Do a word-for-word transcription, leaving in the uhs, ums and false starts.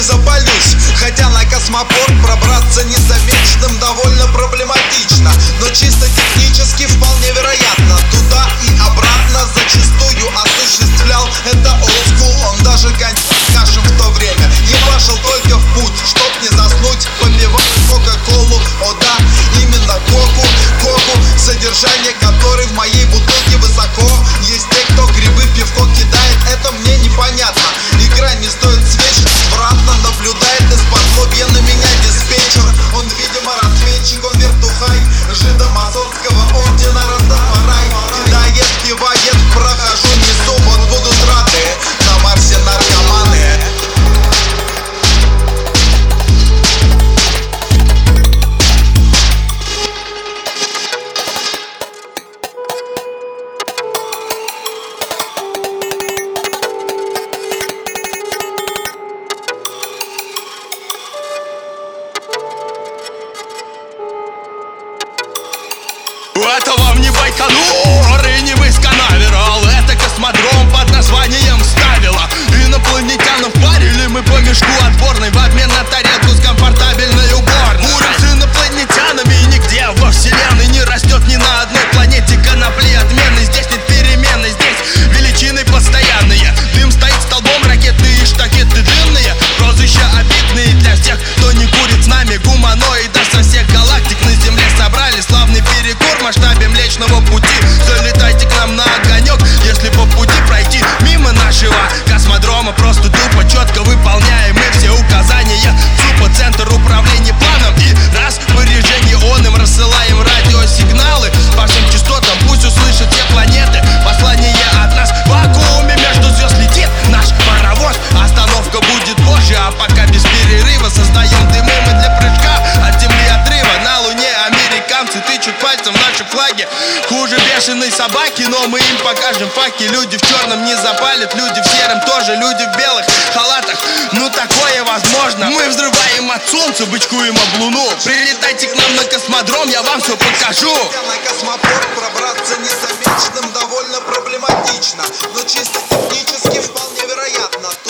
запалюсь. Хотя на космопорт пробраться незамеченным довольно проблематично, но чисто технически вполне вероятно. Туда и обратно зачастую осуществлял это олдскул. Он даже кашем в то время ебашил только в путь, чтоб не заснуть, попивал кока-колу. О да, именно коку, коку, содержание которой в моей бутылке высоко. Есть те, кто грибы в пивко кидает, это мне непонятно. Игра не стоит свеч, обратно наблюдает из-под лобья на меня диспетчер. Он, видимо, разведчик, он вертухай жидомасонского ордена Растафарай. Кидает, кивает, прохожу, несу, вот будут рады на Марсе наркоманы. Это вам не Байконур и не Байконур, это космодром под названием Ставила. Инопланетянам парили мы по мешку отборной в обмен на тарелку с комфортабельной уборной. Курим с инопланетянами, и нигде во вселенной не растет ни на одной планете конопли отменной. Здесь нет перемены, здесь величины постоянные. Дым стоит столбом, ракеты и штакеты дымные. Прозвища обидные для всех, кто не курит с нами. Гуманоида со всех галактик на Земле собрали славный перекур в масштабе Млечного Пути. Залетайте к нам на огонек, если по пути пройти мимо нашего космодрома. Просто тупо четко выполняем мы все указания ЦУПа, Центр управления планом. И распоряжение он им рассылаем радиосигналы по всем частотам, пусть услышат все планеты. Послание от нас в вакууме между звезд летит наш паровоз. Остановка будет позже, а пока без перерыва создаем дымы мы для прыжка от Земли отрыва. На Луне американцы тычут пальцем в наши флаги хуже бешеной собаки, но мы им покажем факи. Люди в черном не запалят, люди в сером тоже, люди в белых халатах, ну такое возможно. Мы взрываем от солнца, бычкуем об луну. Прилетайте к нам на космодром, я вам все покажу. На космопорт пробраться незамеченным довольно проблематично, но чисто технически вполне вероятно.